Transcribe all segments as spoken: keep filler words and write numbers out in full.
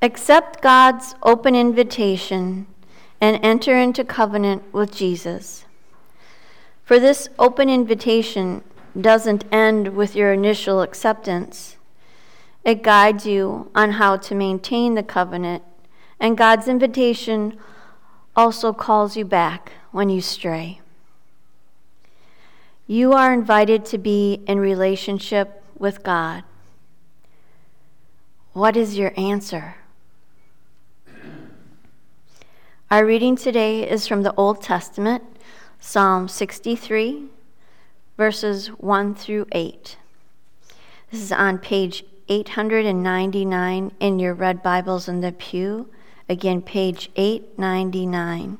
Accept God's open invitation and enter into covenant with Jesus. For this open invitation doesn't end with your initial acceptance. It guides you on how to maintain the covenant, and God's invitation also calls you back when you stray. You are invited to be in relationship with God. What is your answer? Our reading today is from the Old Testament, Psalm sixty-three, verses one through eight. This is on page eight hundred ninety-nine in your red Bibles in the pew. Again, page eight ninety-nine.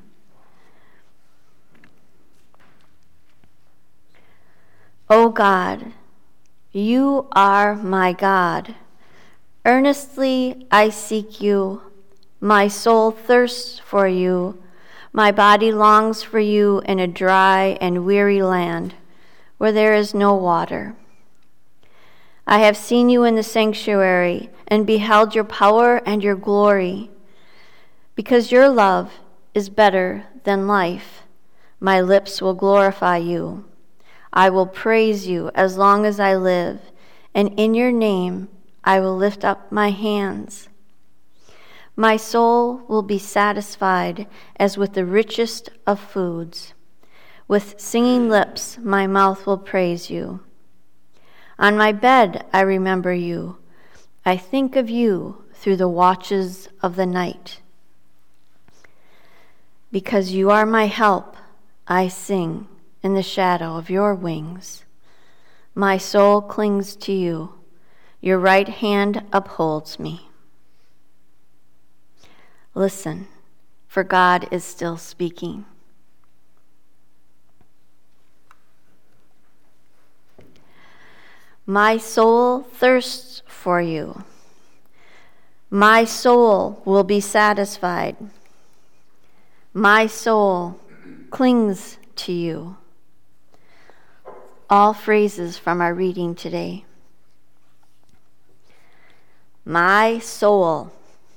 O God, you are my God. Earnestly I seek you. My soul thirsts for you. My body longs for you in a dry and weary land where there is no water. I have seen you in the sanctuary and beheld your power and your glory. Because your love is better than life, my lips will glorify you. I will praise you as long as I live, and in your name I will lift up my hands. My soul will be satisfied as with the richest of foods. With singing lips, my mouth will praise you. On my bed, I remember you. I think of you through the watches of the night. Because you are my help, I sing in the shadow of your wings. My soul clings to you. Your right hand upholds me. Listen, for God is still speaking. My soul thirsts for you. My soul will be satisfied. My soul clings to you. All phrases from our reading today. My soul.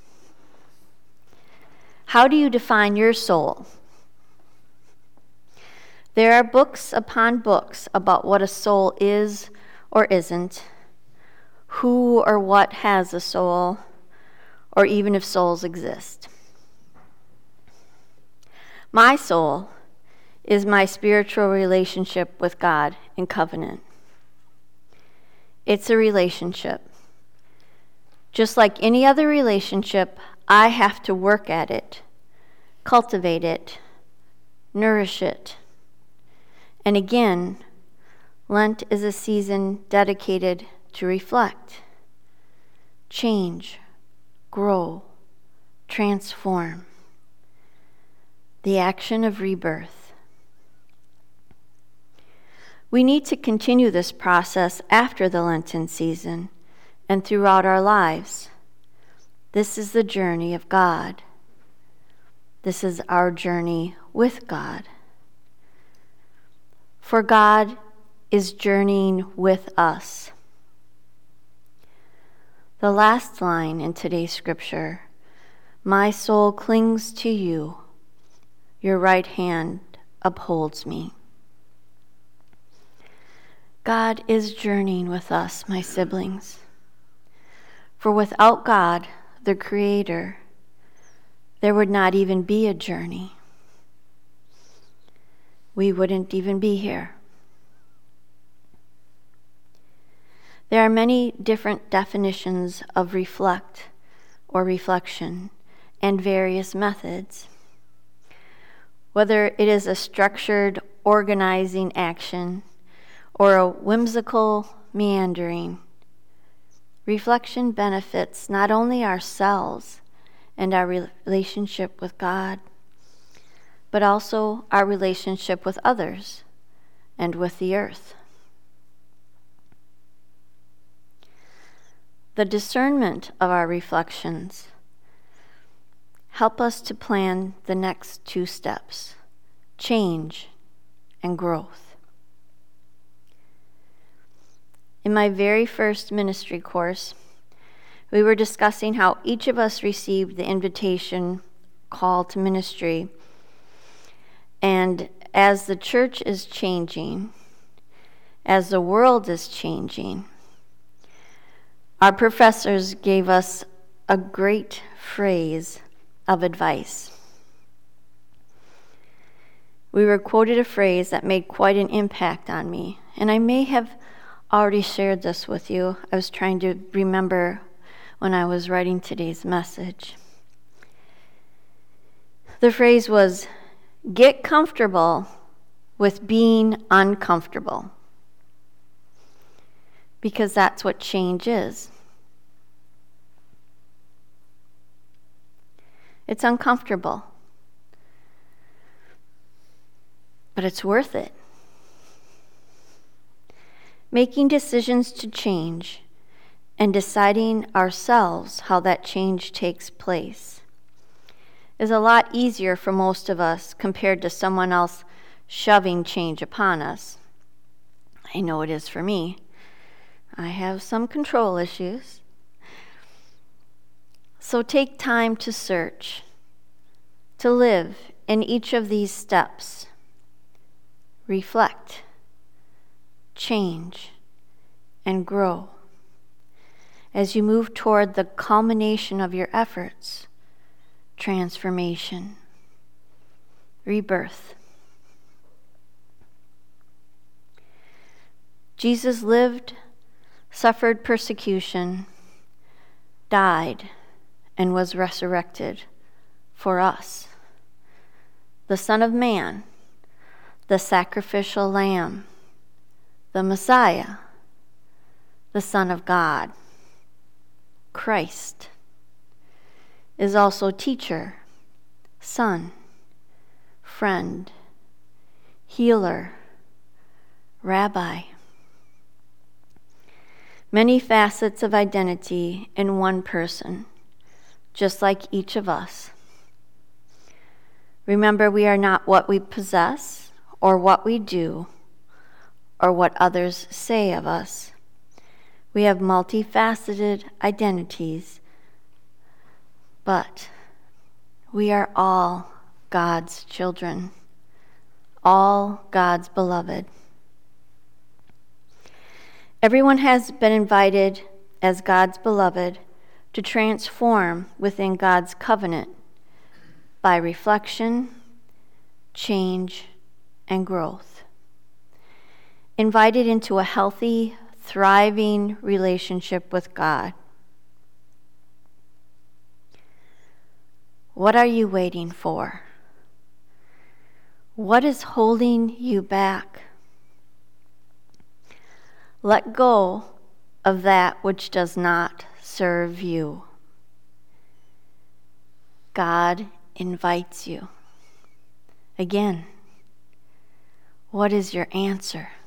How do you define your soul? There are books upon books about what a soul is or isn't, who or what has a soul, or even if souls exist. My soul is my spiritual relationship with God in covenant. It's a relationship. Just like any other relationship, I have to work at it, cultivate it, nourish it. And again, Lent is a season dedicated to reflect, change, grow, transform. The action of rebirth. We need to continue this process after the Lenten season and throughout our lives. This is the journey of God. This is our journey with God. For God is journeying with us. The last line in today's scripture, my soul clings to you, your right hand upholds me. God is journeying with us, my siblings. For without God, the Creator, there would not even be a journey. We wouldn't even be here. There are many different definitions of reflect or reflection and various methods. Whether it is a structured, organizing action or a whimsical meandering, reflection benefits not only ourselves and our relationship with God, but also our relationship with others and with the earth. The discernment of our reflections help us to plan the next two steps, change and growth. In my very first ministry course, we were discussing how each of us received the invitation call to ministry. And as the church is changing, as the world is changing, our professors gave us a great phrase of advice. We were quoted a phrase that made quite an impact on me, and I may have already shared this with you. I was trying to remember when I was writing today's message. The phrase was, "Get comfortable with being uncomfortable," because that's what change is. It's uncomfortable, but it's worth it. Making decisions to change and deciding ourselves how that change takes place is a lot easier for most of us compared to someone else shoving change upon us. I know it is for me. I have some control issues. So take time to search, to live in each of these steps. Reflect, change, and grow as you move toward the culmination of your efforts, transformation, rebirth. Jesus lived, suffered persecution, died, and was resurrected for us. The Son of Man, the sacrificial lamb, the Messiah, the Son of God, Christ, is also teacher, son, friend, healer, rabbi. Many facets of identity in one person, just like each of us. Remember, we are not what we possess or what we do or what others say of us. We have multifaceted identities, but we are all God's children, all God's beloved. Everyone has been invited as God's beloved to transform within God's covenant by reflection, change, and growth. Invited into a healthy, thriving relationship with God. What are you waiting for? What is holding you back? Let go of that which does not serve you. God invites you. Again, what is your answer?